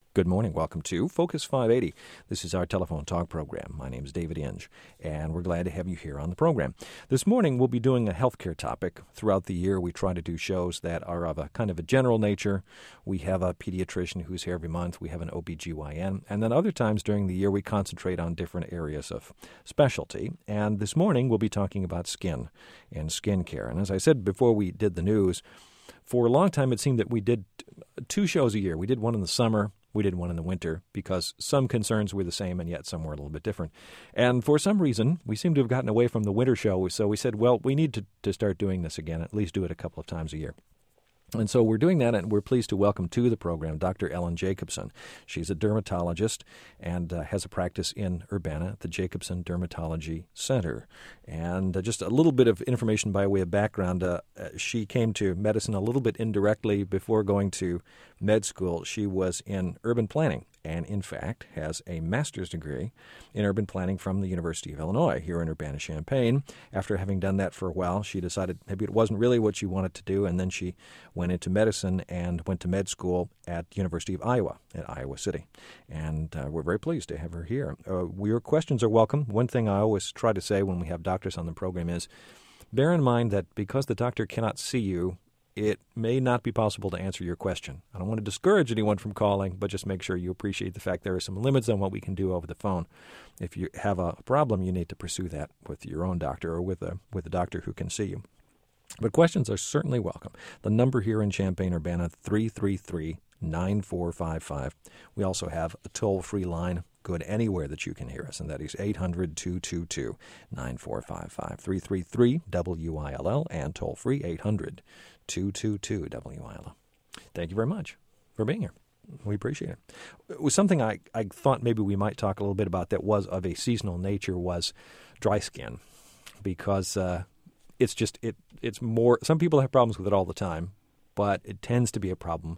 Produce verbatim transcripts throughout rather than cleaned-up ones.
Good morning. Welcome to Focus five eighty. This is our telephone talk program. My name is David Inge, and we're glad to have you here on the program. This morning, we'll be doing a healthcare topic. Throughout the year, we try to do shows that are of a kind of a general nature. We have a pediatrician who's here every month. We have an O B G Y N. And then other times during the year, we concentrate on different areas of specialty. And this morning, we'll be talking about skin and skin care. And as I said before we did the news, for a long time, it seemed that we did two shows a year. We did one in the summer. We did one in the winter because some concerns were the same and yet some were a little bit different. And for some reason, we seem to have gotten away from the winter show. So we said, well, we need to, to start doing this again, at least do it a couple of times a year. And so we're doing that, and we're pleased to welcome to the program Doctor Ellen Jacobson. She's a dermatologist and uh, has a practice in Urbana at the Jacobson Dermatology Center. And uh, just a little bit of information by way of background. Uh, uh, she came to medicine a little bit indirectly before going to med school. She was in urban planning and, in fact, has a master's degree in urban planning from the University of Illinois here in Urbana-Champaign. After having done that for a while, she decided maybe it wasn't really what she wanted to do, and then she went into medicine and went to med school at the University of Iowa at Iowa City. And uh, we're very pleased to have her here. Uh, your questions are welcome. One thing I always try to say when we have doctors on the program is, bear in mind that because the doctor cannot see you, it may not be possible to answer your question. I don't want to discourage anyone from calling, but just make sure you appreciate the fact there are some limits on what we can do over the phone. If you have a problem, you need to pursue that with your own doctor or with a with a doctor who can see you. But questions are certainly welcome. The number here in Champaign-Urbana, three three three, nine four five five. We also have a toll-free line good anywhere that you can hear us, and that is eight hundred, two two two, nine four five five, three three three, W I L L, and toll-free eight hundred, two two two, W I L L. Thank you very much for being here. We appreciate it. It was something I, I thought maybe we might talk a little bit about that was of a seasonal nature was dry skin, because uh, it's just, it it's more, some people have problems with it all the time, but it tends to be a problem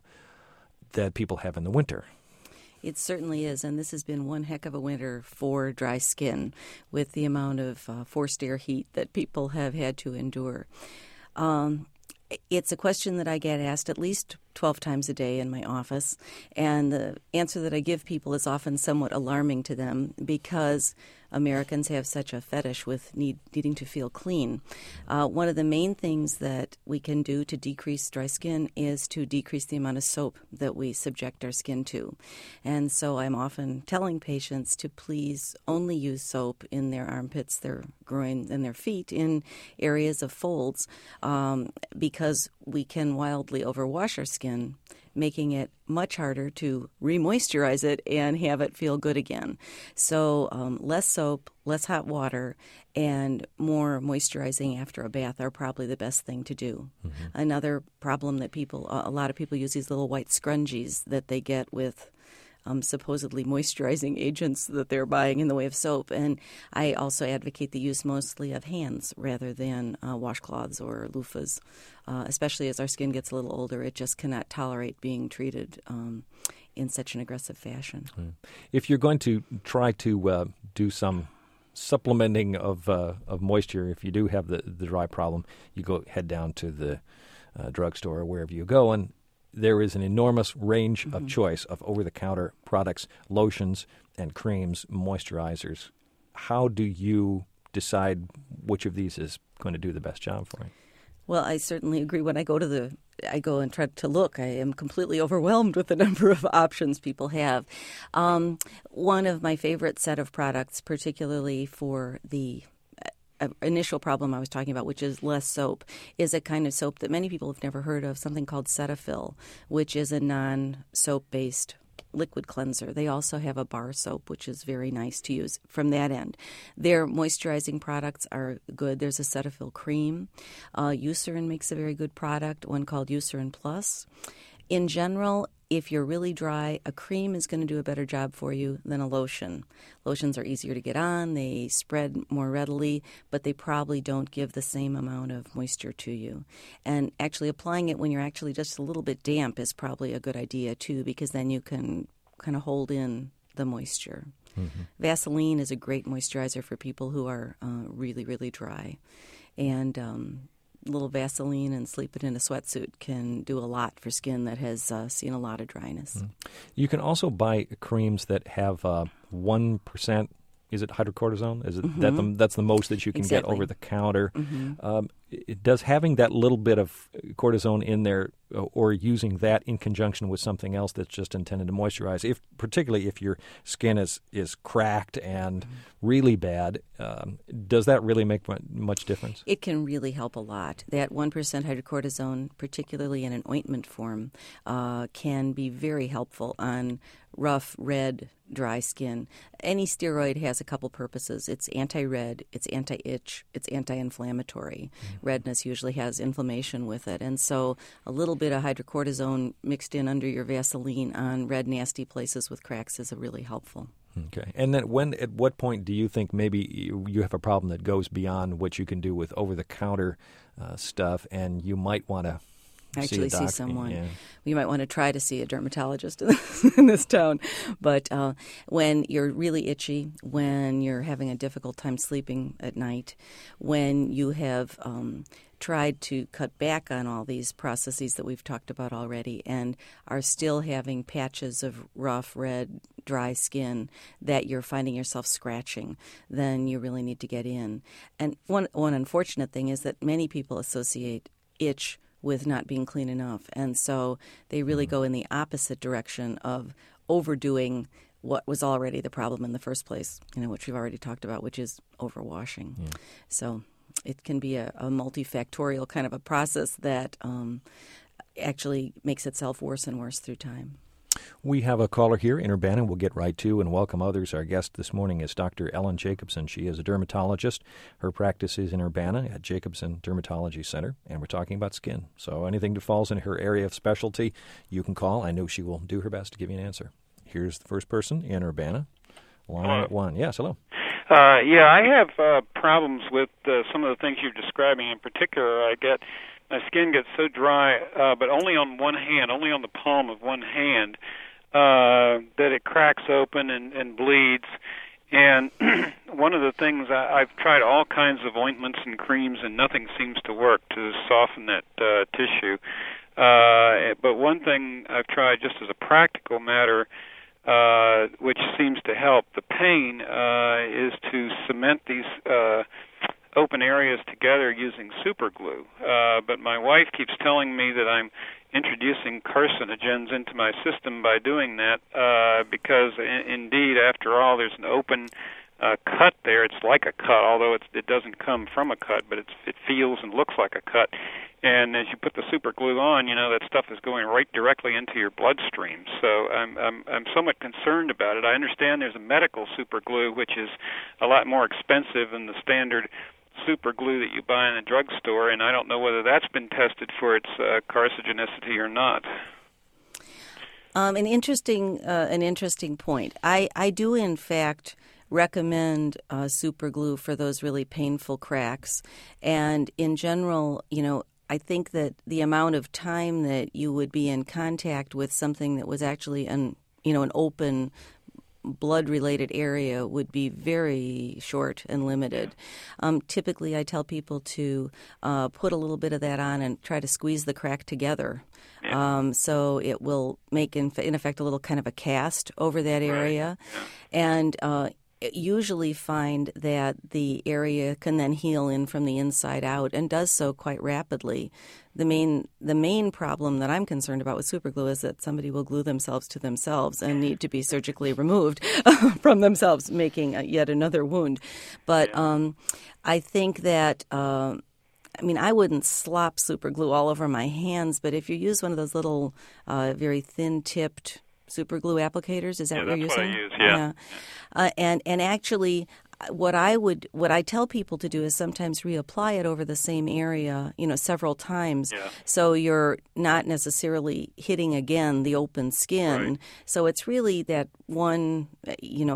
that people have in the winter. It certainly is, and this has been one heck of a winter for dry skin with the amount of uh, forced air heat that people have had to endure. Um, it's a question that I get asked at least twelve times a day in my office, and the answer that I give people is often somewhat alarming to them because Americans have such a fetish with need, needing to feel clean. Uh, one of the main things that we can do to decrease dry skin is to decrease the amount of soap that we subject our skin to. And so I'm often telling patients to please only use soap in their armpits, their groin, and their feet in areas of folds um, because we can wildly overwash our skin, making it much harder to re-moisturize it and have it feel good again. So um, less soap, less hot water, and more moisturizing after a bath are probably the best thing to do. Mm-hmm. Another problem that people, a lot of people use these little white scrunchies that they get with Um, supposedly moisturizing agents that they're buying in the way of soap. And I also advocate the use mostly of hands rather than uh, washcloths or loofahs, uh, especially as our skin gets a little older. It just cannot tolerate being treated um, in such an aggressive fashion. Mm. If you're going to try to uh, do some supplementing of uh, of moisture, if you do have the, the dry problem, you go head down to the uh, drugstore or wherever you go, and there is an enormous range mm-hmm. of choice of over-the-counter products, lotions and creams, moisturizers. How do you decide which of these is going to do the best job for you? Well, I certainly agree. When I go to the, I go and try to look, I am completely overwhelmed with the number of options people have. Um, one of my favorite set of products, particularly for the initial problem I was talking about, which is less soap, is a kind of soap that many people have never heard of, something called Cetaphil, which is a non-soap-based liquid cleanser. They also have a bar soap, which is very nice to use from that end. Their moisturizing products are good. There's a Cetaphil cream. Uh, Eucerin makes a very good product, one called Eucerin Plus. In general, if you're really dry, a cream is going to do a better job for you than a lotion. Lotions are easier to get on, they spread more readily, but they probably don't give the same amount of moisture to you. And actually applying it when you're actually just a little bit damp is probably a good idea too, because then you can kind of hold in the moisture. Mm-hmm. Vaseline is a great moisturizer for people who are uh, really, really dry. And um, little Vaseline and sleep it in a sweatsuit can do a lot for skin that has uh, seen a lot of dryness. Mm. You can also buy creams that have uh, one percent. Is it hydrocortisone? Is it mm-hmm. that the, that's the most that you can exactly. get over the counter? Mm-hmm. Um, it, does having that little bit of cortisone in there, uh, or using that in conjunction with something else that's just intended to moisturize, if particularly if your skin is, is cracked and mm-hmm. really bad, um, does that really make much difference? It can really help a lot. That one percent hydrocortisone, particularly in an ointment form, uh, can be very helpful on rough, red, dry skin. Any steroid has a couple purposes. It's anti-red, it's anti-itch, it's anti-inflammatory. Mm-hmm. Redness usually has inflammation with it. And so a little bit of hydrocortisone mixed in under your Vaseline on red, nasty places with cracks is a really helpful. Okay. And then when, at what point do you think maybe you, you have a problem that goes beyond what you can do with over-the-counter uh, stuff, and you might want to actually see, see someone. Yeah. You might want to try to see a dermatologist in this, in this town. But uh, when you're really itchy, when you're having a difficult time sleeping at night, when you have um, tried to cut back on all these processes that we've talked about already and are still having patches of rough, red, dry skin that you're finding yourself scratching, then you really need to get in. And one one unfortunate thing is that many people associate itch with not being clean enough. And so they really go in the opposite direction of overdoing what was already the problem in the first place, you know, which we've already talked about, which is overwashing. Yeah. So it can be a, a multifactorial kind of a process that um, actually makes itself worse and worse through time. We have a caller here in Urbana we'll get right to and welcome others. Our guest this morning is Doctor Ellen Jacobson. She is a dermatologist. Her practice is in Urbana at Jacobson Dermatology Center, and we're talking about skin. So anything that falls in her area of specialty, you can call. I know she will do her best to give you an answer. Here's the first person in Urbana. Line hello. at one. Yes, hello. Uh, yeah, I have uh, problems with uh, some of the things you're describing. In particular, I get my skin gets so dry, uh, but only on one hand, only on the palm of one hand, uh, that it cracks open and, and bleeds. And one of the things, I, I've tried all kinds of ointments and creams, and nothing seems to work to soften that uh, tissue. Uh, but one thing I've tried just as a practical matter, uh, which seems to help the pain, uh, is to cement these uh, open areas together using super glue. Uh, but my wife keeps telling me that I'm introducing carcinogens into my system by doing that, uh, because in, indeed, after all, there's an open uh, cut there. It's like a cut, although it's, it doesn't come from a cut, but it's, it feels and looks like a cut. And as you put the super glue on, you know, that stuff is going right directly into your bloodstream. So I'm, I'm, I'm somewhat concerned about it. I understand there's a medical super glue, which is a lot more expensive than the standard super glue that you buy in a drugstore, and I don't know whether that's been tested for its uh, carcinogenicity or not. Um, an interesting, uh, an interesting point. I, I do, in fact, recommend uh, super glue for those really painful cracks. And in general, you know, I think that the amount of time that you would be in contact with something that was actually an, you know, an open blood-related area would be very short and limited. Um, typically, I tell people to uh, put a little bit of that on and try to squeeze the crack together. Um, so it will make, in, in effect, a little kind of a cast over that area. Right. And uh, usually find that the area can then heal in from the inside out and does so quite rapidly. The main the main problem that I'm concerned about with superglue is that somebody will glue themselves to themselves and need to be surgically removed from themselves, making yet another wound. But um, I think that, uh, I mean, I wouldn't slop superglue all over my hands, but if you use one of those little uh, very thin-tipped super glue applicators, is that yeah, what you're that's using? What I use, yeah. yeah. Uh, and and actually, what I would what I tell people to do is sometimes reapply it over the same area, you know, several times. Yeah. So you're not necessarily hitting again the open skin. Right. So it's really that one, you know,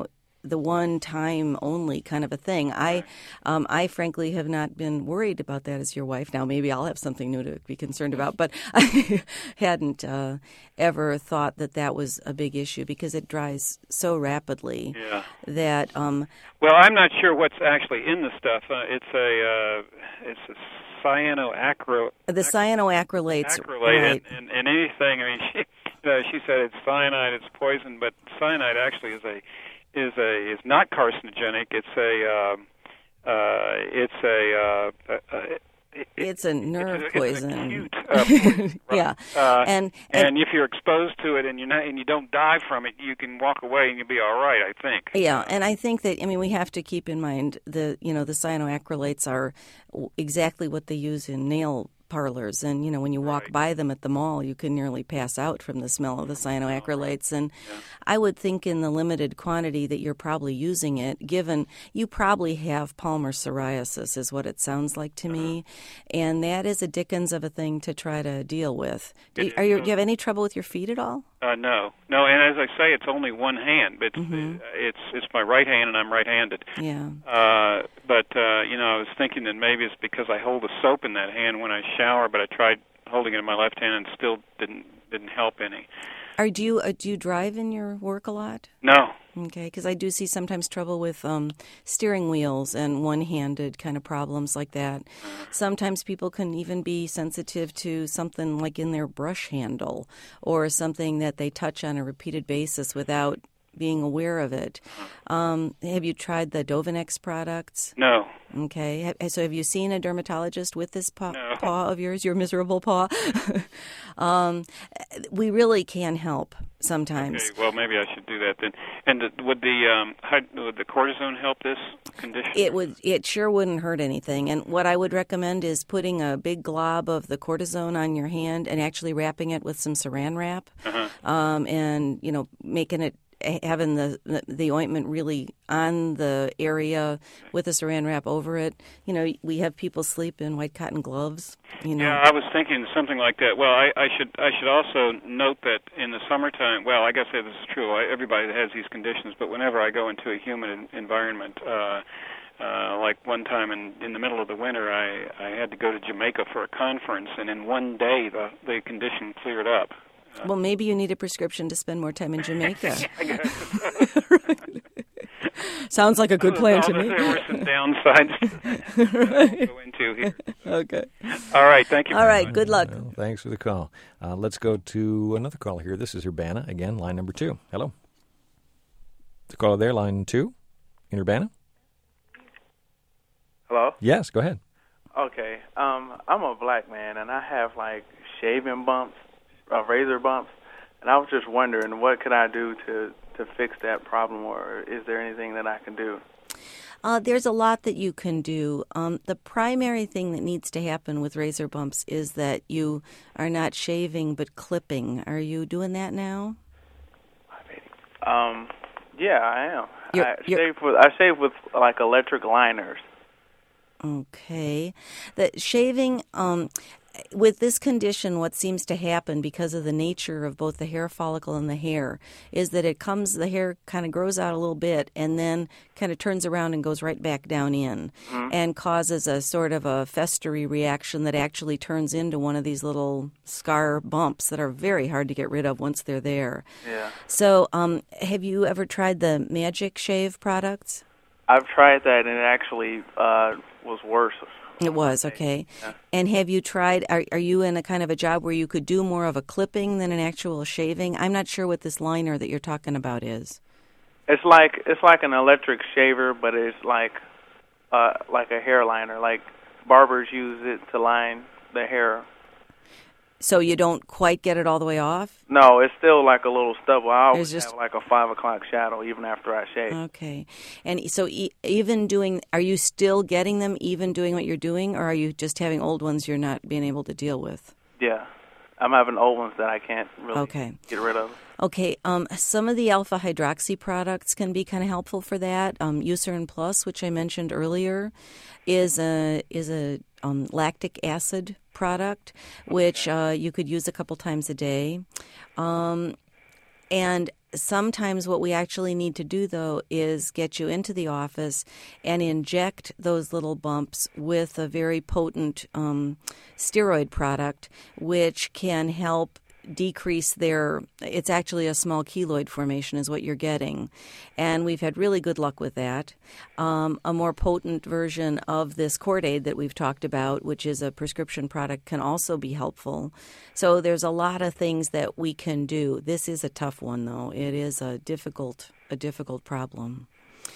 the one time only kind of a thing. I, um, I frankly have not been worried about that as your wife. Now maybe I'll have something new to be concerned about, but I hadn't uh, ever thought that that was a big issue because it dries so rapidly Yeah. that. Um, Well, I'm not sure what's actually in the stuff. Uh, it's a uh, it's a cyanoacryl. the cyanoacrylates, acrylate right? and, and, and anything. I mean, she uh, she said it's cyanide, it's poison, but cyanide actually is a is a is not carcinogenic. It's a um, uh, it's a uh, uh, it, It's a nerve it's, poison. It's acute, uh, poison, right? Yeah, uh, and, and and if you're exposed to it and you're not and you don't die from it, you can walk away and you'll be all right. I think. yeah, and I think that I mean we have to keep in mind the you know the cyanoacrylates are exactly what they use in nail parlors, and you know when you walk Right. by them at the mall, you can nearly pass out from the smell of the cyanoacrylates. And Yeah. I would think in the limited quantity that you're probably using it, given you probably have palmar psoriasis, is what it sounds like to me, and that is a dickens of a thing to try to deal with. Do you, It are you, is. do you have any trouble with your feet at all? Uh, no, no, and as I say, it's only one hand, but Mhm. it's it's my right hand, and I'm right-handed. Yeah. Uh, but uh, you know, I was thinking that maybe it's because I hold the soap in that hand when I shower, but I tried holding it in my left hand and still didn't didn't help any. Are do you uh, do you drive in your work a lot? No. Okay, because I do see sometimes trouble with um, steering wheels and one-handed kind of problems like that. Sometimes people can even be sensitive to something like in their brush handle or something that they touch on a repeated basis without being aware of it. Um, have you tried the Dovanex products? No. Okay, ha- so have you seen a dermatologist with this paw, No. paw of yours, your miserable paw? um, we really can help sometimes. Okay. Well, maybe I should do that then. And the, would the um, hyd- would the cortisone help this condition? It would. It sure wouldn't hurt anything. And what I would recommend is putting a big glob of the cortisone on your hand and actually wrapping it with some Saran wrap, Uh-huh. um, and you know, making it having the, the the ointment really on the area with a Saran wrap over it. You know, we have people sleep in white cotton gloves. You know. Yeah, I was thinking something like that. Well, I, I should I should also note that in the summertime, well, I guess this is true. I, everybody has these conditions, but whenever I go into a humid en- environment, uh, uh, like one time in in the middle of the winter, I I had to go to Jamaica for a conference, and in one day the the condition cleared up. Well, maybe you need a prescription to spend more time in Jamaica. I guess. Sounds like a good plan to me. There were some downsides to go into here. Okay. All right, thank you. All very right. much. Good luck. Well, thanks for the call. Uh, let's go to another caller here. This is Urbana. Again, line number two. Hello. The caller there, line two. In Urbana? Hello? Yes, go ahead. Okay. Um, I'm a black man, and I have, like, shaving bumps, uh, razor bumps, and I was just wondering, what could I do to, to fix that problem, or is there anything that I can do? Uh, there's a lot that you can do. Um, the primary thing that needs to happen with razor bumps is that you are not shaving but clipping. Are you doing that now? Um, yeah, I am. You're- I you're- shave with I shave with like electric liners. Okay. The shaving, um, with this condition, what seems to happen because of the nature of both the hair follicle and the hair is that it comes, the hair kind of grows out a little bit and then kind of turns around and goes right back down in Mm-hmm. and causes a sort of a festery reaction that actually turns into one of these little scar bumps that are very hard to get rid of once they're there. Yeah. So, um, have you ever tried the Magic Shave products? I've tried that, and it actually uh, was worse. It was, okay. Yeah. And have you tried, are, are you in a kind of a job where you could do more of a clipping than an actual shaving? I'm not sure what this liner that you're talking about is. It's like it's like an electric shaver, but it's like uh, like a hair liner. Like barbers use it to line the hair. So you don't quite get it all the way off? No, it's still like a little stubble. I always There's just- have like a five o'clock shadow even after I shave. Okay. And so e- even doing, are you still getting them even doing what you're doing, or are you just having old ones you're not being able to deal with? Yeah, I'm having old ones that I can't really Okay. get rid of. Okay, um, some of the alpha hydroxy products can be kind of helpful for that. Um, Eucerin Plus, which I mentioned earlier, is a is a um, lactic acid product, which uh, you could use a couple times a day. Um, and sometimes what we actually need to do, though, is get you into the office and inject those little bumps with a very potent um, steroid product, which can help decrease their, it's actually a small keloid formation is what you're getting. And we've had really good luck with that. Um, a more potent version of this Cordaid that we've talked about, which is a prescription product, can also be helpful. So there's a lot of things that we can do. This is a tough one, though. It is a difficult, a difficult problem.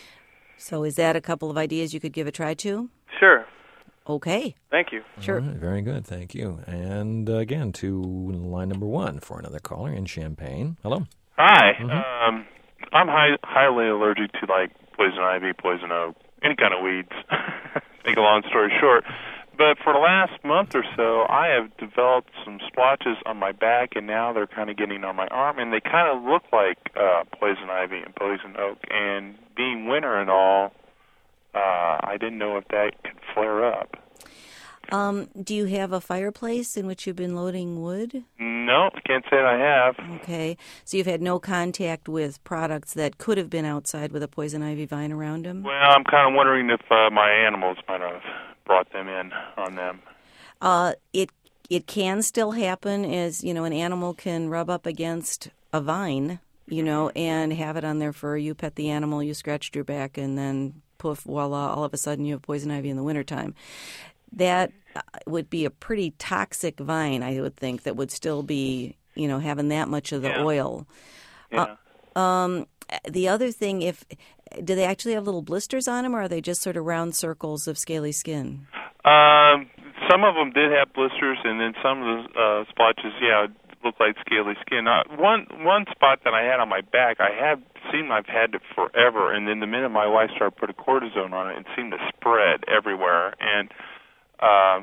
So is that a couple of ideas you could give a try to? Sure. Okay. Thank you. Sure. All right, very good. Thank you. And uh, again, to line number one for another caller in Champaign. Hello. Hi. Mm-hmm. Um, I'm high, highly allergic to, like, poison ivy, poison oak, any kind of weeds. Make a long story short. But for the last month or so, I have developed some splotches on my back, and now they're kind of getting on my arm, and they kind of look like uh, poison ivy and poison oak. And being winter and all, uh, I didn't know if that could flare up. Um, do you have a fireplace in which you've been loading wood? No, I can't say that I have. Okay. So you've had no contact with products that could have been outside with a poison ivy vine around them? Well, I'm kind of wondering if uh, my animals might have brought them in on them. Uh, it it can still happen as, you know, an animal can rub up against a vine, you know, and have it on their fur. You pet the animal, you scratched your back, and then poof, voila, all of a sudden you have poison ivy in the wintertime. That would be a pretty toxic vine, I would think, that would still be, you know, having that much of the Yeah. oil. Yeah. Uh, um, the other thing, if do they actually have little blisters on them, or are they just sort of round circles of scaly skin? Um, some of them did have blisters, and then some of the uh, splotches, yeah, looked like scaly skin. Uh, one one spot that I had on my back, I have seen I've had it forever, and then the minute my wife started putting cortisone on it, it seemed to spread everywhere, and um,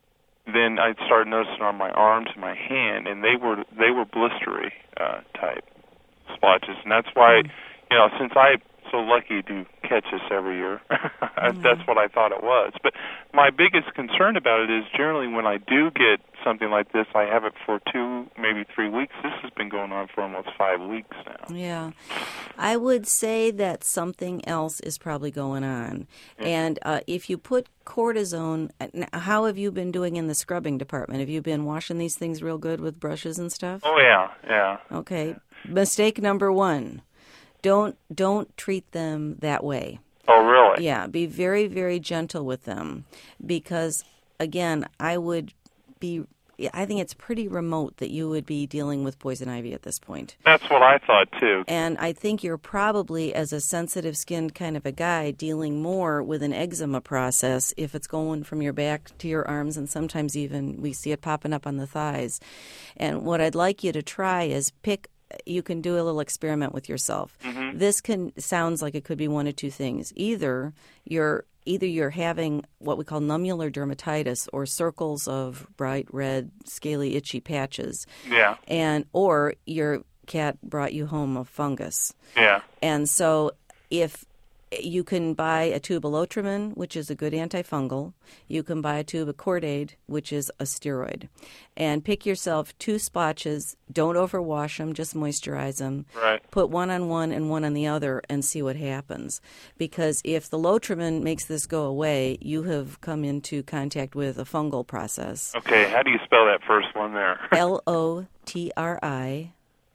then I started noticing on my arms and my hand, and they were they were blistery uh, type splotches, and that's why, you know, since I'm so lucky to catch this every year, mm-hmm. that's what I thought it was. But my biggest concern about it is generally when I do get something like this, I have it for two, maybe three weeks. This has been going on for almost five weeks now. Yeah. I would say that something else is probably going on. Mm-hmm. And uh, if you put cortisone, how have you been doing in the scrubbing department? Have you been washing these things real good with brushes and stuff? Oh, yeah, yeah. Okay. Yeah. Mistake number one. Don't don't treat them that way. Oh, really? Yeah, be very, very gentle with them because, again, I would be, I think it's pretty remote that you would be dealing with poison ivy at this point. That's what I thought, too. And I think you're probably, as a sensitive-skinned kind of a guy, dealing more with an eczema process if it's going from your back to your arms, and sometimes even we see it popping up on the thighs. And what I'd like you to try is pick you can do a little experiment with yourself. Mm-hmm. This can sounds like it could be one of two things. Either you're either you're having what we call nummular dermatitis, or circles of bright red, scaly, itchy patches. Yeah. And or your cat brought you home a fungus. Yeah. And so if you can buy a tube of Lotrimin, which is a good antifungal. You can buy a tube of Cordaid, which is a steroid. And pick yourself two splotches. Don't overwash them. Just moisturize them. Right. Put one on one and one on the other and see what happens. Because if the Lotrimin makes this go away, you have come into contact with a fungal process. Okay. How do you spell that first one there? L O T R I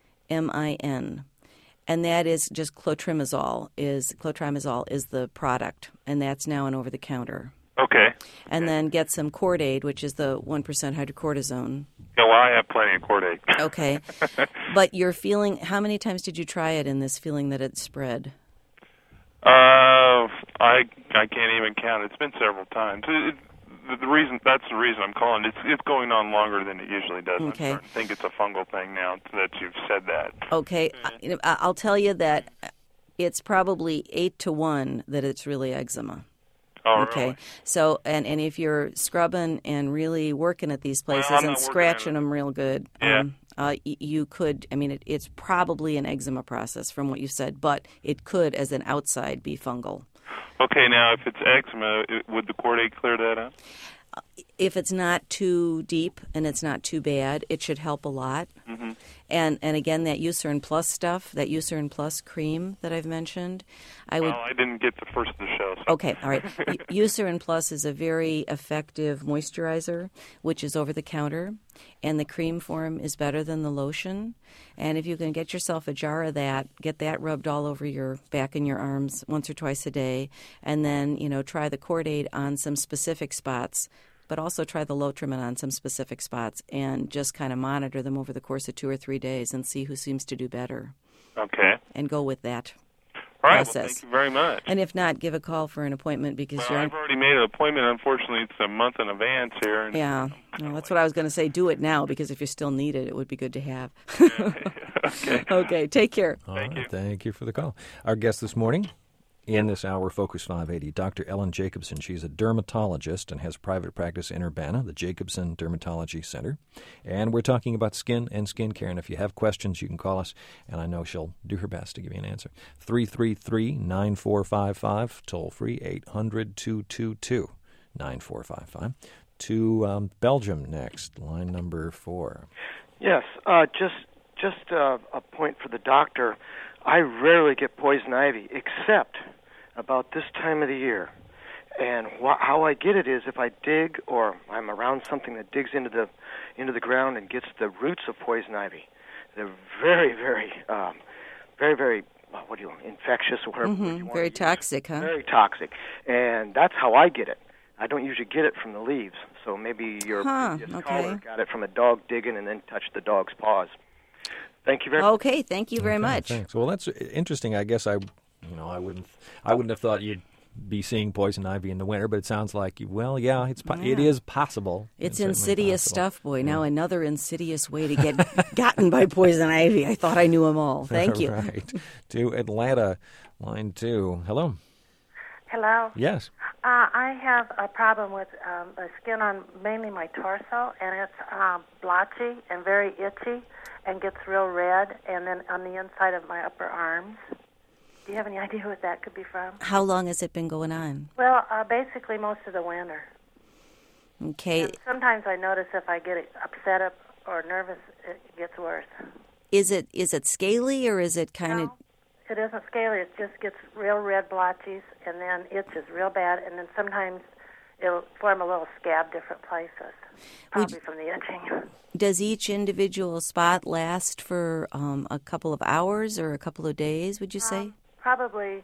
M I N. And that is just clotrimazole. Is clotrimazole is the product, and that's now an over-the-counter. Okay. And okay. then get some Cordaid, which is the one percent hydrocortisone. Yeah, well, I have plenty of Cordaid. Okay. But you're feeling, how many times did you try it in this feeling that it spread? Uh, I I can't even count. It's been several times. It, it, the reason that's the reason I'm calling. It's it's going on longer than it usually does. Okay. I'm starting to think it's a fungal thing now that you've said that. Okay. Mm-hmm. I, I'll tell you that it's probably eight to one that it's really eczema. Oh, okay. Really? So, and, and if you're scrubbing and really working at these places well, and scratching them real good, yeah. um, uh, y- you could, I mean, it, it's probably an eczema process from what you said, but it could, as an outside, be fungal. Okay, now if it's eczema, it, would the Cordaid clear that up? If it's not too deep and it's not too bad, it should help a lot. Mm-hmm. And and again, that Eucerin Plus stuff, that Eucerin Plus cream that I've mentioned, I would. Well, I didn't get the first of the show. So. Okay, all right. Eucerin Plus is a very effective moisturizer, which is over the counter, and the cream form is better than the lotion. And if you can get yourself a jar of that, get that rubbed all over your back and your arms once or twice a day, and then, you know, try the Cordaid on some specific spots, but also try the Lotrimin on some specific spots, and just kind of monitor them over the course of two or three days and see who seems to do better. Okay. And go with that. All right, process. well, thank you very much. And if not, give a call for an appointment because well, you're. I've already made an appointment. Unfortunately, it's a month in advance here. And yeah, well, that's what I was going to say. Do it now because if you still need it, it would be good to have. okay. Okay, take care. All Thank right, you. Thank you for the call. Our guest this morning in this hour, Focus five eighty, Doctor Ellen Jacobson. She's a dermatologist and has private practice in Urbana, the Jacobson Dermatology Center. And we're talking about skin and skincare. And if you have questions, you can call us, and I know she'll do her best to give you an answer. three three three, nine four five five, toll free, eight hundred, two two two, nine four five five. To um, Belgium next, line number four. Yes, uh, just just uh, a point for the doctor. I rarely get poison ivy, except about this time of the year. And wh- how I get it is if I dig, or I'm around something that digs into the into the ground and gets the roots of poison ivy. They're very, very, um, very, very. What do you infectious or whatever? Mm-hmm. You want Very to use. toxic, huh? Very toxic, and that's how I get it. I don't usually get it from the leaves, so maybe your Huh, previous okay. caller got it from a dog digging and then touched the dog's paws. Thank you very much. Okay, thank you very Okay, much. Thanks. Well, that's interesting. I guess I, you know, I wouldn't, I wouldn't have thought you'd be seeing poison ivy in the winter, but it sounds like, you, well, yeah, it's po- it Yeah. is possible. It's certainly insidious possible. stuff, boy. Now another insidious way to get gotten by poison ivy. I thought I knew them all. Thank you. Right. To Atlanta, line two. Hello. Hello. Yes. Uh, I have a problem with um, the skin on mainly my torso, and it's um, blotchy and very itchy and gets real red, and then on the inside of my upper arms. Do you have any idea what that could be from? How long has it been going on? Well, uh, basically most of the winter. Okay. And sometimes I notice if I get upset up or nervous, it gets worse. Is it is it scaly or is it kind of... No, it isn't scaly. It just gets real red blotches and then itches real bad, and then sometimes it'll form a little scab different places, probably from the itching. Does each individual spot last for um, a couple of hours or a couple of days, would you say? Um, probably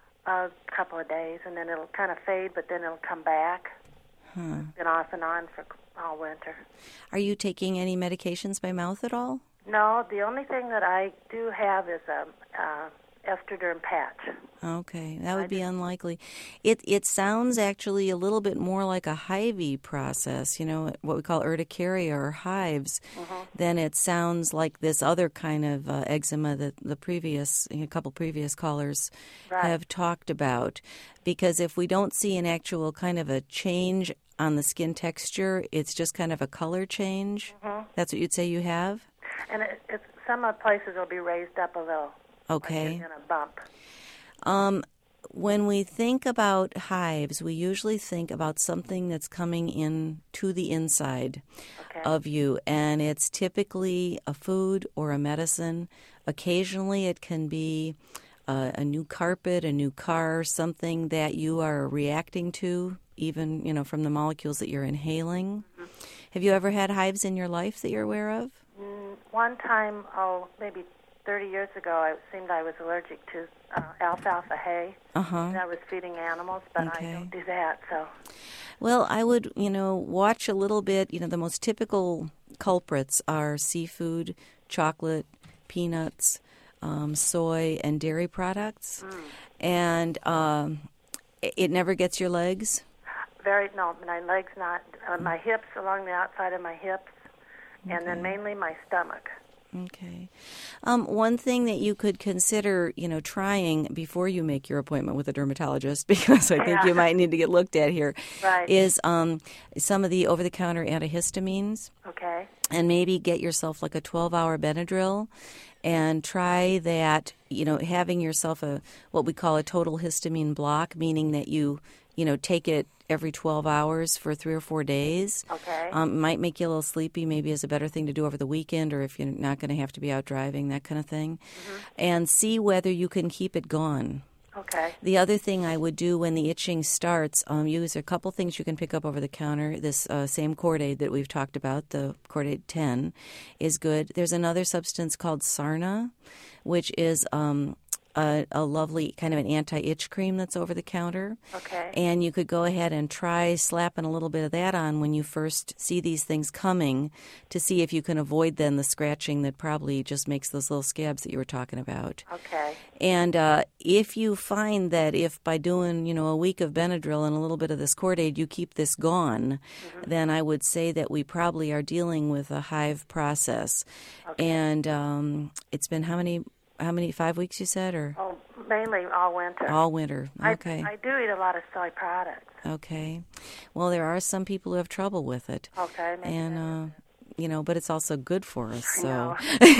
a couple of days, and then it'll kind of fade, but then it'll come back. Huh. Been off and on for all winter. Are you taking any medications by mouth at all? No, the only thing that I do have is a uh, Estroderm patch. Okay, that would I be just- unlikely. It it sounds actually a little bit more like a hivey process, you know, what we call urticaria or hives, Mm-hmm. than it sounds like this other kind of uh, eczema that the previous, a couple previous callers Right. have talked about. Because if we don't see an actual kind of a change on the skin texture, it's just kind of a color change. Mm-hmm. That's what you'd say you have? And it, it's some of the places will be raised up a little. Okay. Like in a bump. Um, when we think about hives, we usually think about something that's coming in to the inside Okay. of you, and it's typically a food or a medicine. Occasionally, it can be a, a new carpet, a new car, something that you are reacting to, even you know from the molecules that you're inhaling. Mm-hmm. Have you ever had hives in your life that you're aware of? Mm, one time, oh, maybe thirty years ago, it seemed I was allergic to uh, alfalfa hay. Uh huh. And I was feeding animals, but Okay. I don't do that, so... Well, I would, you know, watch a little bit. You know, the most typical culprits are seafood, chocolate, peanuts, um, soy, and dairy products. Mm. And um, it, it never gets your legs. Very, no, my legs not, uh, my hips, along the outside of my hips, and then mainly my stomach. Okay. Um, one thing that you could consider, you know, trying before you make your appointment with a dermatologist, because I think Yeah. you might need to get looked at here, Right. is um, some of the over-the-counter antihistamines. Okay. And maybe get yourself like a twelve-hour Benadryl and try that, you know, having yourself a what we call a total histamine block, meaning that you you know, take it every twelve hours for three or four days. Okay. Um, might make you a little sleepy. Maybe is a better thing to do over the weekend, or if you're not going to have to be out driving, that kind of thing. Mm-hmm. And see whether you can keep it gone. Okay. The other thing I would do when the itching starts, um, use a couple things you can pick up over the counter. This uh, same Cordaid that we've talked about, the Cordaid ten, is good. There's another substance called Sarna, which is um, a, a lovely kind of an anti-itch cream that's over the counter. Okay. And you could go ahead and try slapping a little bit of that on when you first see these things coming to see if you can avoid then the scratching that probably just makes those little scabs that you were talking about. Okay. And uh, if you find that if by doing, you know, a week of Benadryl and a little bit of this Cordaid, you keep this gone, mm-hmm. then I would say that we probably are dealing with a hive process. Okay. And um, it's been how many, how many, five weeks you said? Or Oh, mainly all winter. all winter. Okay. I, I do eat a lot of soy products. Okay. Well, there are some people who have trouble with it. Okay. Maybe And, uh, you know, but it's also good for us. So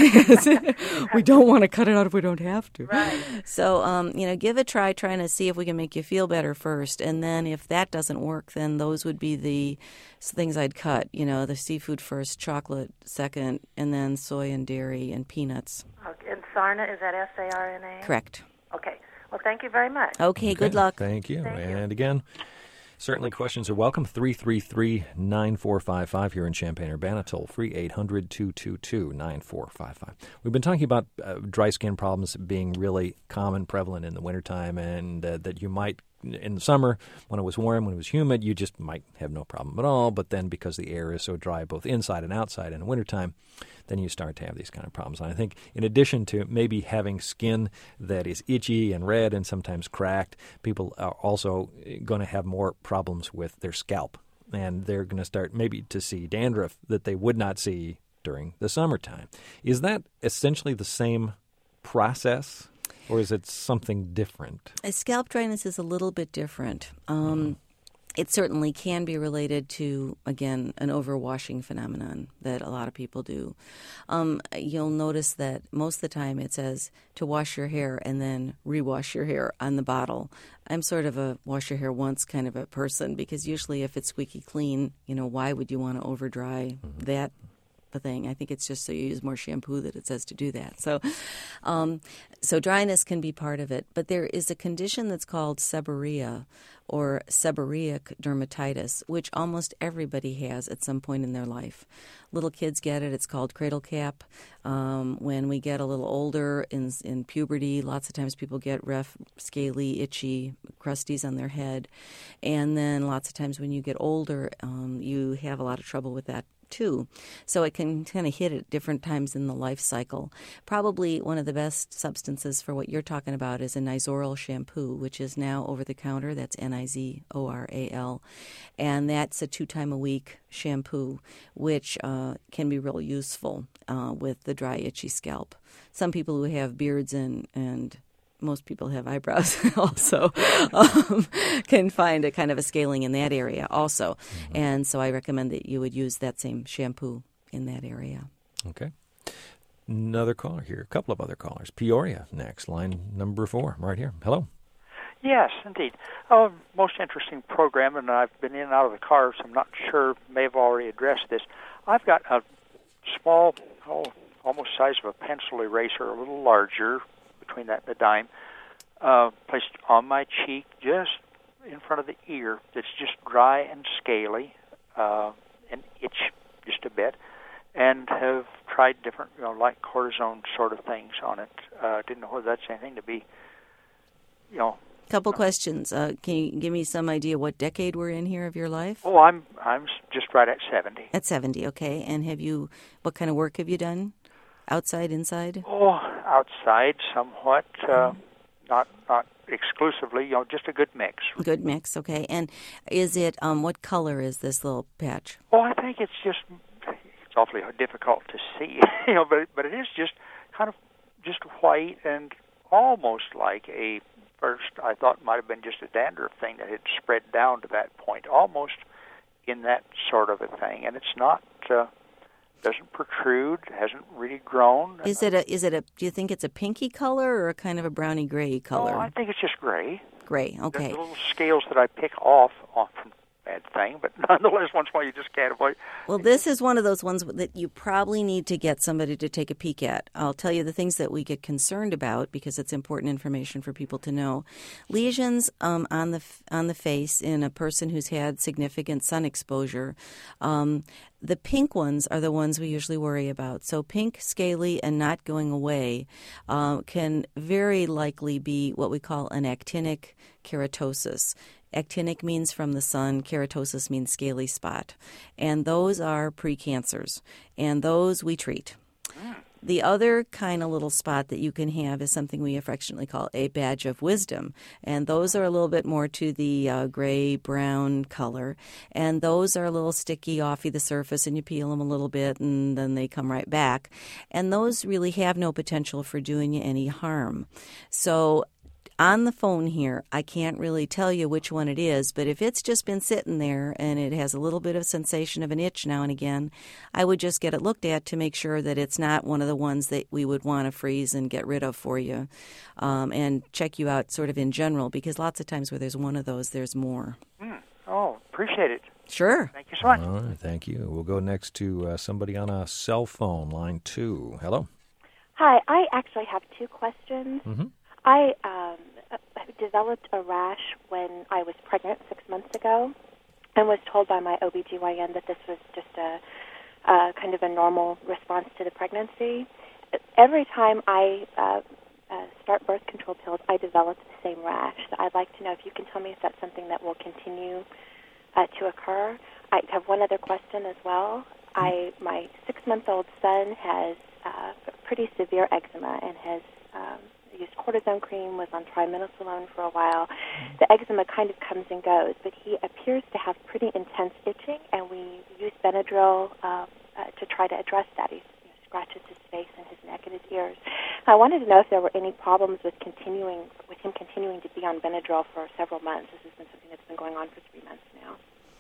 I we don't want to cut it out if we don't have to. Right. So, um, you know, give a try trying to see if we can make you feel better first. And then if that doesn't work, then those would be the things I'd cut. You know, the seafood first, chocolate second, and then soy and dairy and peanuts. Okay. And Sarna, is that S A R N A? Correct. Okay. Well, thank you very much. Okay, Okay, good luck. Thank you. Thank you. And again, certainly questions are welcome. three three three, nine four five five here in Champaign-Urbana. Toll free, eight hundred, two two two, nine four five five. We've been talking about uh, dry skin problems being really common, prevalent in the wintertime, and uh, that you might, in the summer, when it was warm, when it was humid, you just might have no problem at all. But then because the air is so dry both inside and outside in the wintertime, then you start to have these kind of problems. And I think in addition to maybe having skin that is itchy and red and sometimes cracked, people are also going to have more problems with their scalp. And they're going to start maybe to see dandruff that they would not see during the summertime. Is that essentially the same process, or is it something different? A scalp dryness is a little bit different. Um, mm-hmm. It certainly can be related to, again, an overwashing phenomenon that a lot of people do. Um, you'll notice that most of the time it says to wash your hair and then rewash your hair on the bottle. I'm sort of a wash your hair once kind of a person, because usually if it's squeaky clean, you know, why would you want to over dry mm-hmm. that the thing? I think it's just so you use more shampoo that it says to do that. So um, so dryness can be part of it. But there is a condition that's called seborrhea or seborrheic dermatitis, which almost everybody has at some point in their life. Little kids get it. It's called cradle cap. Um, when we get a little older in, in puberty, lots of times people get rough, scaly, itchy crusties on their head. And then lots of times when you get older, um, you have a lot of trouble with that too. So it can kind of hit at different times in the life cycle. Probably one of the best substances for what you're talking about is a Nizoral shampoo, which is now over the counter. That's N I Z O R A L. And that's a two-time-a-week shampoo, which uh, can be real useful uh, with the dry, itchy scalp. Some people who have beards and, and most people have eyebrows also, um, can find a kind of a scaling in that area also. Mm-hmm. And so I recommend that you would use that same shampoo in that area. Okay. Another caller here, a couple of other callers. Peoria next, line number four, right here. Hello. Yes, indeed. Oh, most interesting program, and I've been in and out of the car, so I'm not sure, may have already addressed this. I've got a small, oh, almost size of a pencil eraser, a little larger, between that and the dime, uh, placed on my cheek, just in front of the ear, that's just dry and scaly, uh, and itch just a bit, and have tried different, you know, like cortisone sort of things on it. Uh, didn't know whether that's anything to be, you know. Couple uh, questions. Uh, can you give me some idea what decade we're in here of your life? Oh, I'm I'm just right at seventy. At seventy, okay. And have you, what kind of work have you done? Outside, inside? Oh, outside somewhat, uh, not not exclusively, you know, just a good mix. Good mix, okay. And is it, um, what color is this little patch? Oh, I think it's just, it's awfully difficult to see, you know, but, but it is just kind of just white and almost like a, first I thought might have been just a dandruff thing that had spread down to that point, almost in that sort of a thing. And it's not... Uh, doesn't protrude, hasn't really grown. Is it a, is it a, do you think it's a pinky color or a kind of a browny gray color? Oh, I think it's just gray. Gray, okay. The little scales that I pick off, off from bad thing, but nonetheless, once in a while you just can't avoid. Well, this is one of those ones that you probably need to get somebody to take a peek at. I'll tell you the things that we get concerned about because it's important information for people to know. Lesions um, on the on the face in a person who's had significant sun exposure. Um, the pink ones are the ones we usually worry about. So pink, scaly, and not going away uh, can very likely be what we call an actinic keratosis. Actinic means from the sun, keratosis means scaly spot. And those are precancers, and those we treat. The other kind of little spot that you can have is something we affectionately call a badge of wisdom. And those are a little bit more to the uh, gray-brown color. And those are a little sticky offy the surface, and you peel them a little bit, and then they come right back. And those really have no potential for doing you any harm. So on the phone here, I can't really tell you which one it is, but if it's just been sitting there and it has a little bit of sensation of an itch now and again, I would just get it looked at to make sure that it's not one of the ones that we would want to freeze and get rid of for you, um, and check you out sort of in general, because lots of times where there's one of those, there's more. Mm. Oh, appreciate it. Sure. Thank you so much. All right, thank you. We'll go next to uh, somebody on a cell phone, line two. Hello? Hi, I actually have two questions. Mm-hmm. I um, developed a rash when I was pregnant six months ago and was told by my O B G Y N that this was just a, a kind of a normal response to the pregnancy. Every time I uh, uh, start birth control pills, I develop the same rash. So I'd like to know if you can tell me if that's something that will continue uh, to occur. I have one other question as well. I my six-month-old son has uh, pretty severe eczema and has um, used cortisone cream, was on triamcinolone for a while. The eczema kind of comes and goes, but he appears to have pretty intense itching, and we use Benadryl uh, uh, to try to address that. He you know, scratches his face and his neck and his ears. I wanted to know if there were any problems with continuing, with him continuing to be on Benadryl for several months. This has been something that's been going on for three months now.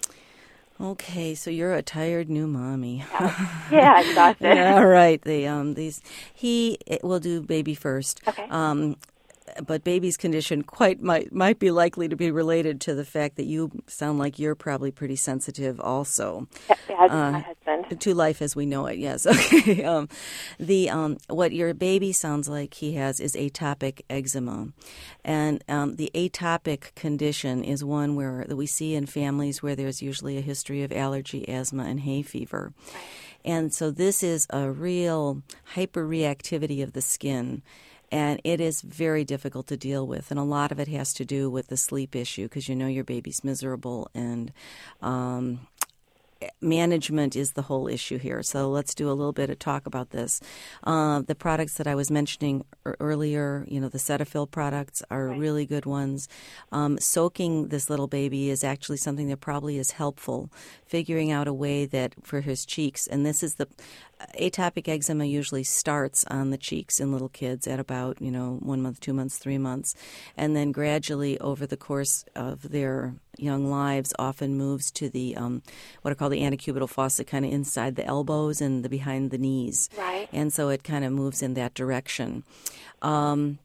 Okay, so you're a tired new mommy. Yeah, yeah, exhausted. Yeah, right. The um these he it will do baby first. Okay. Um, but baby's condition quite might might be likely to be related to the fact that you sound like you're probably pretty sensitive also. Yeah, yeah uh, my husband. To life as we know it. Yes. Okay. um, the um what your baby sounds like he has is atopic eczema, and um, the atopic condition is one where that we see in families where there's usually a history of allergy, asthma, and hay fever. Right. And so this is a real hyperreactivity of the skin. And it is very difficult to deal with. And a lot of it has to do with the sleep issue because you know your baby's miserable, and um, management is the whole issue here. So let's do a little bit of talk about this. Uh, the products that I was mentioning earlier, you know, the Cetaphil products are right. really good ones. Um, soaking this little baby is actually something that probably is helpful, figuring out a way that for his cheeks, and this is the atopic eczema usually starts on the cheeks in little kids at about, you know, one month, two months, three months, and then gradually over the course of their young lives often moves to the um, what are called the antecubital fossa, kind of inside the elbows and the behind the knees. Right. And so it kind of moves in that direction. Um,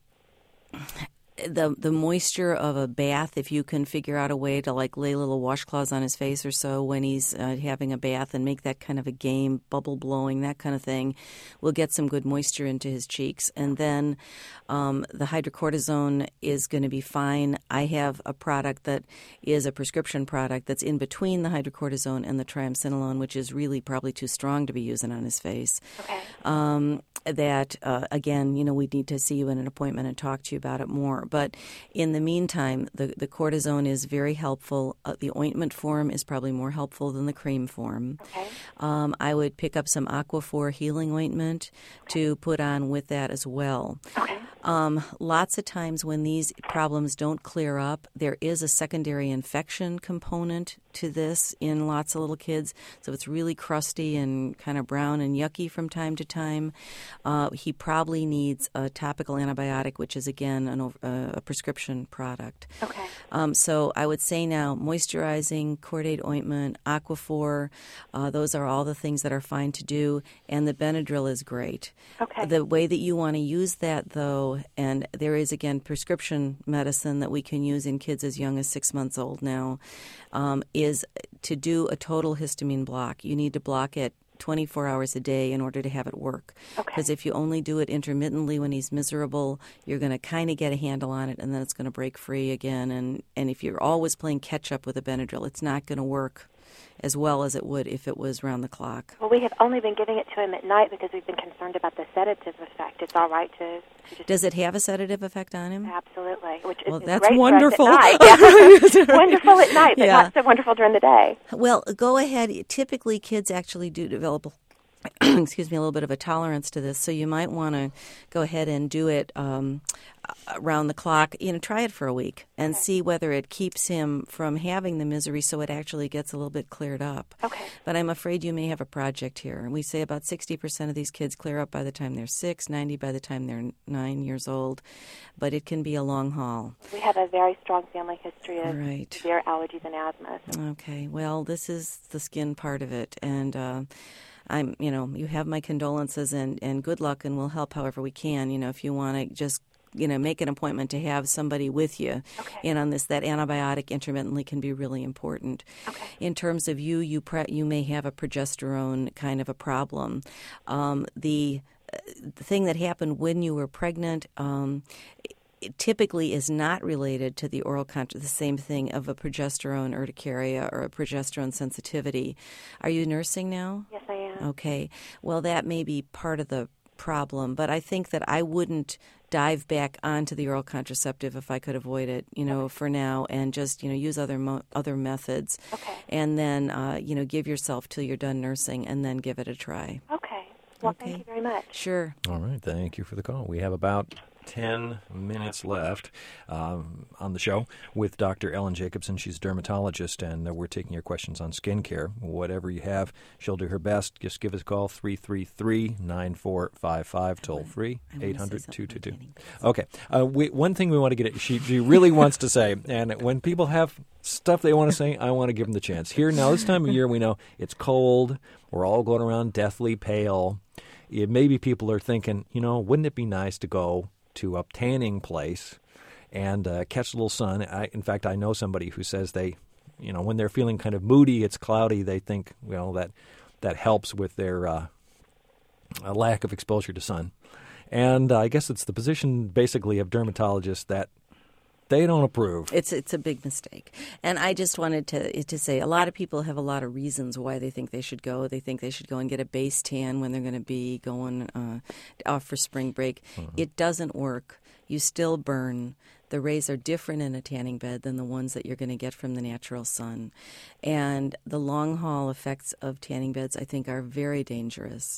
The the moisture of a bath, if you can figure out a way to like lay little washcloths on his face or so when he's uh, having a bath and make that kind of a game, bubble blowing, that kind of thing, will get some good moisture into his cheeks. And then um, the hydrocortisone is going to be fine. I have a product that is a prescription product that's in between the hydrocortisone and the triamcinolone, which is really probably too strong to be using on his face. Okay. Um, that, uh, again, you know, we need to see you in an appointment and talk to you about it more. But in the meantime, the, the cortisone is very helpful. Uh, the ointment form is probably more helpful than the cream form. Okay. Um, I would pick up some Aquaphor healing ointment okay. to put on with that as well. Okay. Um, lots of times when these problems don't clear up, there is a secondary infection component to this in lots of little kids. So it's really crusty and kind of brown and yucky from time to time. Uh, he probably needs a topical antibiotic, which is, again, an, uh, a prescription product. Okay. Um, so I would say now moisturizing, Cordate ointment, Aquaphor, uh, those are all the things that are fine to do, and the Benadryl is great. Okay. The way that you want to use that, though, go, and there is, again, prescription medicine that we can use in kids as young as six months old now, um, is to do a total histamine block. You need to block it twenty-four hours a day in order to have it work. Because Okay. if you only do it intermittently when he's miserable, you're going to kind of get a handle on it, and then it's going to break free again. And, and if you're always playing catch-up with a Benadryl, it's not going to work as well as it would if it was round the clock. Well, we have only been giving it to him at night because we've been concerned about the sedative effect. It's all right to, to just... Does it have a sedative effect on him? Absolutely. Which Well, is that's great wonderful. For us at night. Yeah. Wonderful at night, but Yeah. not so wonderful during the day. Well, go ahead. Typically, kids actually do develop, excuse me, a little bit of a tolerance to this, so you might want to go ahead and do it um, around the clock. You know, try it for a week and Okay. see whether it keeps him from having the misery, so it actually gets a little bit cleared up. Okay. But I'm afraid you may have a project here. And we say about sixty percent of these kids clear up by the time they're six, ninety by the time they're nine years old. But it can be a long haul. We have a very strong family history of Right. severe allergies and asthma. Okay. Well, this is the skin part of it. And uh, I'm, you know, you have my condolences and, and good luck, and we'll help however we can. You know, if you want to just, you know, make an appointment to have somebody with you Okay. in on this, that antibiotic intermittently can be really important. Okay. In terms of you, you pre- you may have a progesterone kind of a problem. Um, the, uh, the thing that happened when you were pregnant, um, it typically is not related to the oral contra- the same thing of a progesterone urticaria or a progesterone sensitivity. Are you nursing now? Yes, I am. Okay. Well, that may be part of the problem, but I think that I wouldn't dive back onto the oral contraceptive if I could avoid it, you know, for now, and just, you know, use other mo- other methods. Okay. And then, uh, you know, give yourself till you're done nursing, and then give it a try. Okay. Well, Okay. thank you very much. Sure. All right. Thank you for the call. We have about ten minutes left um, on the show with Doctor Ellen Jacobson. She's a dermatologist, and uh, we're taking your questions on skincare. Whatever you have, she'll do her best. Just give us a call, three three three, nine four five five, toll free, eight hundred, two two two. Okay. Uh, we, one thing we want to get at, she, she really wants to say, and when people have stuff they want to say, I want to give them the chance. Here, now, this time of year, we know it's cold. We're all going around deathly pale. It, maybe people are thinking, you know, wouldn't it be nice to go to a tanning place and uh, catch a little sun? I, in fact, I know somebody who says they, you know, when they're feeling kind of moody, it's cloudy, they think, well, that that helps with their uh, a lack of exposure to sun. And uh, I guess it's the position, basically, of dermatologists that they don't approve. It's it's a big mistake. And I just wanted to to say a lot of people have a lot of reasons why they think they should go. They think they should go and get a base tan when they're going to be going uh, off for spring break. Mm-hmm. It doesn't work. You still burn. The rays are different in a tanning bed than the ones that you're going to get from the natural sun. And the long haul effects of tanning beds, I think, are very dangerous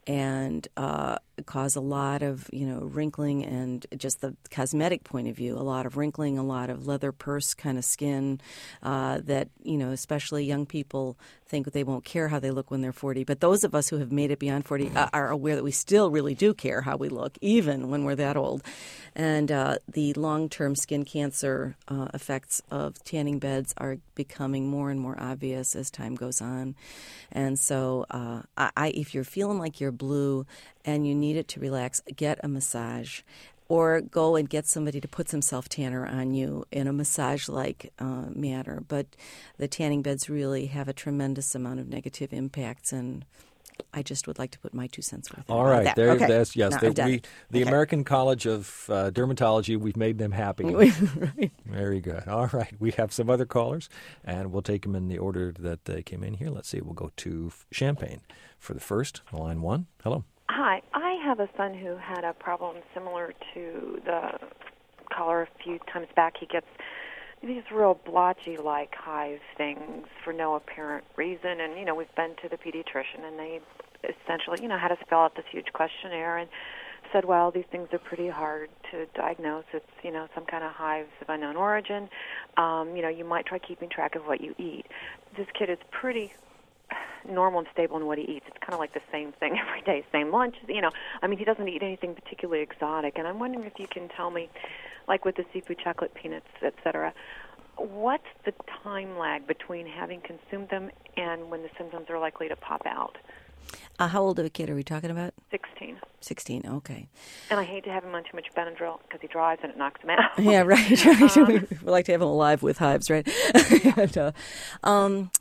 and uh, cause a lot of, you know, wrinkling and just the cosmetic point of view, a lot of wrinkling, a lot of leather purse kind of skin uh, that, you know, especially young people think they won't care how they look when they're forty. But those of us who have made it beyond forty uh, are aware that we still really do care how we look, even when we're that old. And uh, the long-term skin cancer uh, effects of tanning beds are becoming more and more obvious as time goes on. And so uh, I, I, if you're feeling like you're blue and you need it to relax, get a massage. Or go and get somebody to put some self-tanner on you in a massage-like uh, manner. But the tanning beds really have a tremendous amount of negative impacts, and I just would like to put my two cents worth. All right, that. there, okay. that's yes. No, the, I've done we, it. the Okay. American College of uh, Dermatology, we've made them happy. Right. Very good. All right, we have some other callers, and we'll take them in the order that they came in here. Let's see. We'll go to Champaign for the first, line one. Hello. Hi, I have a son who had a problem similar to the caller a few times back. He gets these real blotchy-like hive things for no apparent reason, and, you know, we've been to the pediatrician, and they essentially, you know, had us fill out this huge questionnaire and said, well, these things are pretty hard to diagnose. It's, you know, some kind of hives of unknown origin. Um, you know, you might try keeping track of what you eat. This kid is pretty normal and stable in what he eats. It's kind of like the same thing every day, same lunch. You know, I mean, he doesn't eat anything particularly exotic. And I'm wondering if you can tell me, like with the seafood, chocolate, peanuts, et cetera, what's the time lag between having consumed them and when the symptoms are likely to pop out? Uh, how old of a kid are we talking about? sixteen. sixteen, okay. And I hate to have him on too much Benadryl because he drives and it knocks him out. Yeah, right. right. Um, we like to have him alive with hives, right? and, uh, um,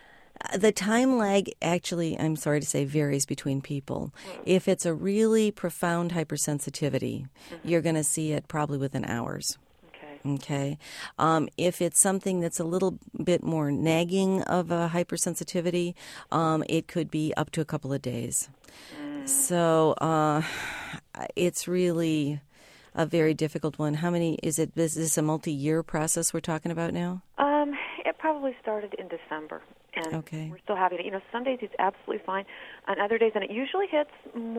the time lag actually, I'm sorry to say, varies between people. Mm. If it's a really profound hypersensitivity, mm-hmm. you're going to see it probably within hours. Okay. Um, if it's something that's a little bit more nagging of a hypersensitivity, um, it could be up to a couple of days. Mm. So uh, it's really a very difficult one. How many is it? Is this a multi-year process we're talking about now? Um, it probably started in December. And okay. we're still having it. You know, some days he's absolutely fine. On other days, and it usually hits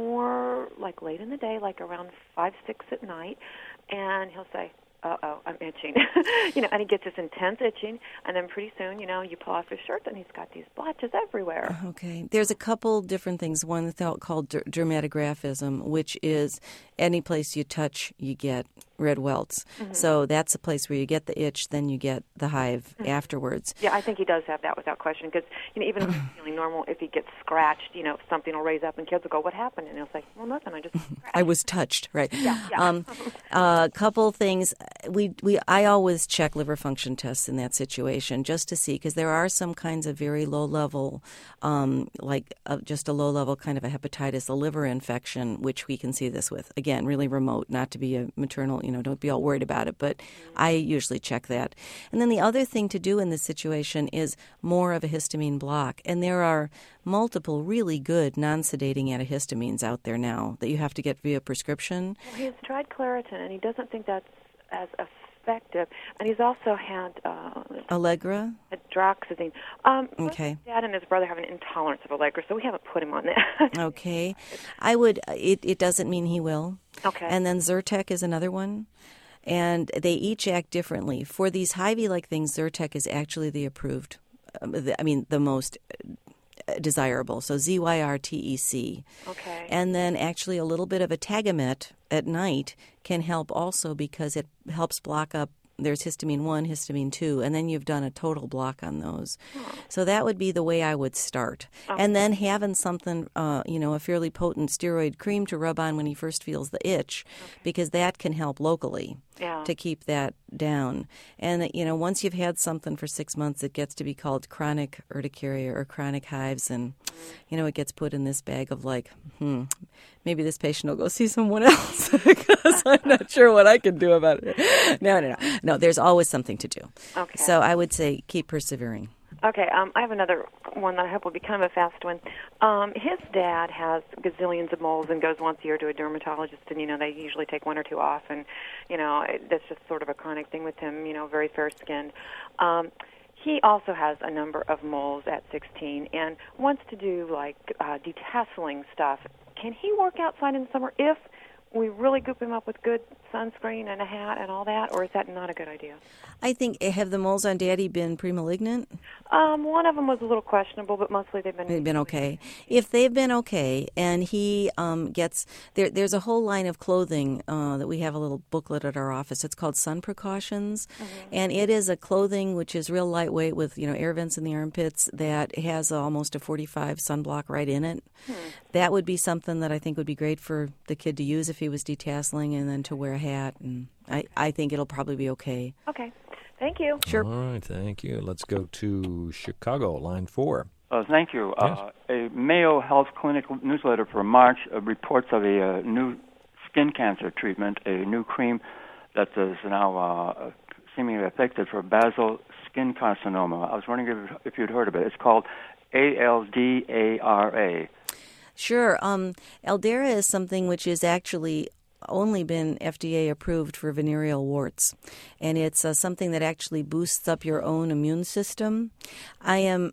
more like late in the day, like around five, six at night, and he'll say, uh-oh, I'm itching. you know, and he gets this intense itching, and then pretty soon, you know, you pull off his shirt, and he's got these blotches everywhere. Okay. There's a couple different things. One called der- dermatographism, which is any place you touch, you get red welts. Mm-hmm. So that's a place where you get the itch, then you get the hive mm-hmm. afterwards. Yeah, I think he does have that without question, because, you know, even if he's feeling normal, if he gets scratched, you know, something will raise up, and kids will go, what happened? And he'll say, well, nothing, I just scratched. I was touched, right. Yeah, yeah. Um, a uh, couple things. We we I always check liver function tests in that situation just to see, because there are some kinds of very low level, um, like uh, just a low level kind of a hepatitis, a liver infection, which we can see this with. Again, really remote, not to be a maternal, you know, don't be all worried about it, but mm-hmm. I usually check that. And then the other thing to do in this situation is more of a histamine block, and there are multiple really good non-sedating antihistamines out there now that you have to get via prescription. Well, he's tried Claritin, and he doesn't think that's as effective. And he's also had uh, Allegra, hydroxyzine. Um, okay. His dad and his brother have an intolerance of Allegra, so we haven't put him on that. Okay, I would. It, it doesn't mean he will. Okay. And then Zyrtec is another one, and they each act differently. For these Hy-Vee-like things, Zyrtec is actually the approved. Um, the, I mean, the most desirable. So Z Y R T E C. Okay. And then actually a little bit of a Tagamet at night can help also, because it helps block up. There's histamine one, histamine two, and then you've done a total block on those. Oh. So that would be the way I would start. Okay. And then having something, uh, you know, a fairly potent steroid cream to rub on when he first feels the itch, okay. because that can help locally. Yeah. To keep that down. And, you know, once you've had something for six months, it gets to be called chronic urticaria or chronic hives. And, you know, it gets put in this bag of like, hmm, maybe this patient will go see someone else because I'm not sure what I can do about it. No, no, no. No, there's always something to do. Okay. So I would say keep persevering. Okay, um, I have another one that I hope will be kind of a fast one. Um, his dad has gazillions of moles and goes once a year to a dermatologist, and, you know, they usually take one or two off, and, you know, it, that's just sort of a chronic thing with him, you know, very fair-skinned. Um, he also has a number of moles at sixteen and wants to do, like, uh, detasseling stuff. Can he work outside in the summer if we really goop him up with good sunscreen and a hat and all that, or is that not a good idea? I think, have the moles on Daddy been premalignant? Um, one of them was a little questionable, but mostly they've been... They've been okay. If they've been okay, and he um, gets... There, there's a whole line of clothing uh, that we have a little booklet at our office. It's called Sun Precautions, mm-hmm. and it is a clothing which is real lightweight with, you know, air vents in the armpits that has almost a forty-five sunblock right in it. Hmm. That would be something that I think would be great for the kid to use if he was detasseling, and then to wear a hat, and I, I think it'll probably be okay. Okay. Thank you. Sure. All right, thank you. Let's go to Chicago, line four. Uh, thank you. Yes. Uh, a Mayo Health Clinic newsletter for March uh, reports of a uh, new skin cancer treatment, a new cream that is now uh, seemingly effective for basal skin carcinoma. I was wondering if, if you'd heard of it. It's called A L D A R A. Sure. Um, Aldera is something which is actually only been F D A approved for venereal warts, and it's uh, something that actually boosts up your own immune system. I am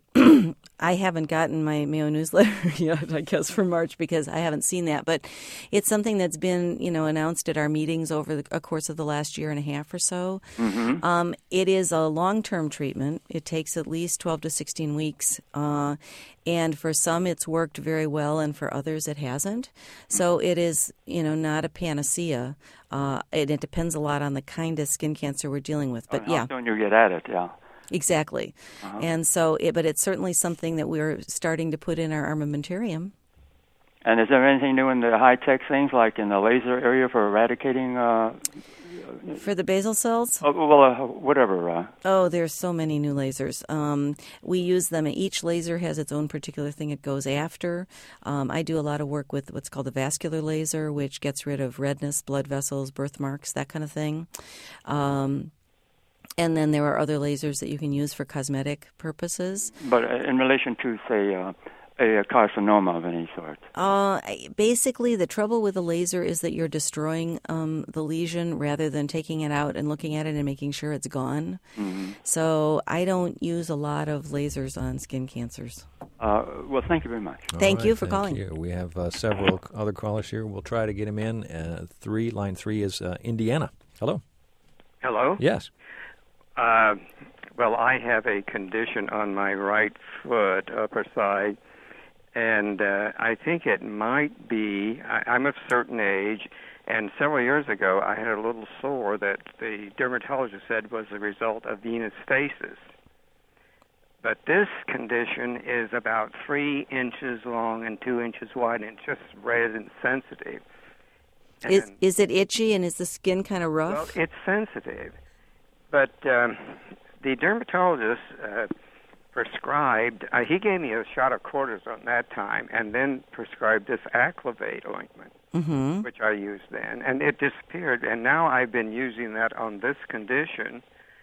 I haven't gotten my Mayo newsletter yet, I guess, for March, because I haven't seen that, but it's something that's been, you know, announced at our meetings over the a course of the last year and a half or so. Mm-hmm. Um, it is a long-term treatment. It takes at least twelve to sixteen weeks, uh, and for some it's worked very well, and for others it hasn't. So it is, you know, not a panacea. Uh, it, it depends a lot on the kind of skin cancer we're dealing with. But how yeah, soon you get at it, yeah. Exactly. Uh-huh. And so, it, but it's certainly something that we're starting to put in our armamentarium. And is there anything new in the high-tech things, like in the laser area for eradicating? Uh, For the basal cells? Oh, well, uh, whatever. Uh. Oh, there's so many new lasers. Um, we use them. Each laser has its own particular thing it goes after. Um, I do a lot of work with what's called the vascular laser, which gets rid of redness, blood vessels, birthmarks, that kind of thing. Um, and then there are other lasers that you can use for cosmetic purposes. But in relation to, say, uh, a carcinoma of any sort? Uh, basically, the trouble with a laser is that you're destroying um, the lesion rather than taking it out and looking at it and making sure it's gone. Mm-hmm. So I don't use a lot of lasers on skin cancers. Uh, well, thank you very much. Thank right, you for thank calling. You. We have uh, several other callers here. We'll try to get them in. Uh, three, line three is uh, Indiana. Hello. Hello? Yes. Uh, well, I have a condition on my right foot, upper side, and uh, I think it might be, I, I'm of a certain age, and several years ago I had a little sore that the dermatologist said was the result of venous stasis. But this condition is about three inches long and two inches wide, and it's just red and sensitive. And, Is is it itchy and is the skin kind of rough? well, it's sensitive. But um, the dermatologist uh, prescribed, uh, he gave me a shot of cortisone that time and then prescribed this Activate ointment, mm-hmm. which I used then, and it disappeared. And now I've been using that on this condition,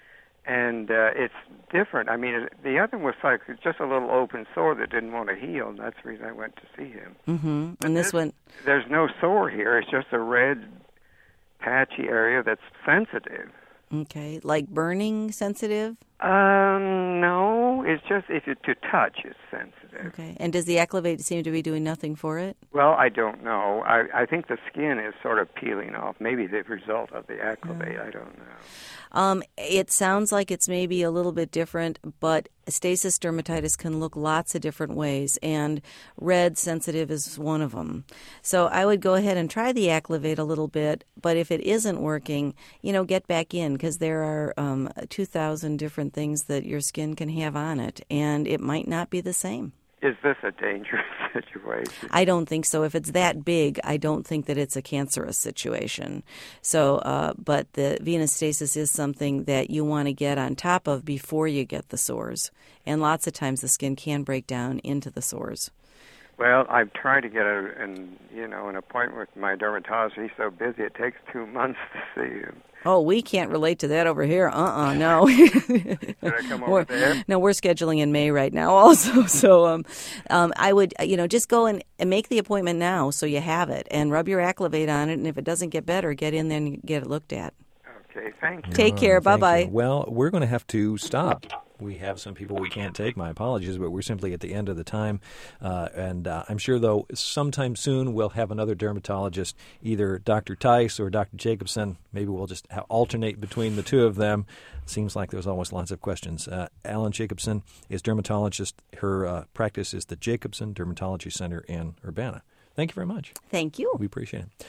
and uh, it's different. I mean, it, the other was like just a little open sore that didn't want to heal, and that's the reason I went to see him. Mm-hmm. And this, this one... There's no sore here. It's just a red, patchy area that's sensitive. Okay, like burning sensitive? Um, no, it's just if you to touch, it's sensitive. Okay, and does the Activate seem to be doing nothing for it? Well, I don't know. I, I think the skin is sort of peeling off. Maybe the result of the Activate. Mm. I don't know. Um, it sounds like it's maybe a little bit different, but stasis dermatitis can look lots of different ways, and red sensitive is one of them. So I would go ahead and try the Activate a little bit, but if it isn't working, you know, get back in, because there are um, two thousand different things that your skin can have on it, and it might not be the same. Is this a dangerous situation? I don't think so. If it's that big, I don't think that it's a cancerous situation. So, uh, but the venous stasis is something that you want to get on top of before you get the sores. And lots of times the skin can break down into the sores. Well, I've tried to get a, an, you know, an appointment with my dermatologist. He's so busy, it takes two months to see him. Oh, we can't relate to that over here. Uh-uh, no. Should I come over there? No, we're scheduling in May right now also. So um, um, I would, you know, just go and, and make the appointment now so you have it, and rub your Activate on it, and if it doesn't get better, get in there and get it looked at. Okay, thank you. Take care. Uh, Bye-bye. Well, we're going to have to stop. We have some people we can't take. My apologies, but we're simply at the end of the time. Uh, and uh, I'm sure, though, sometime soon we'll have another dermatologist, either Doctor Tice or Doctor Jacobson. Maybe we'll just have alternate between the two of them. Seems like there's always lots of questions. Uh, Alan Jacobson is dermatologist. Her uh, practice is the Jacobson Dermatology Center in Urbana. Thank you very much. Thank you. We appreciate it.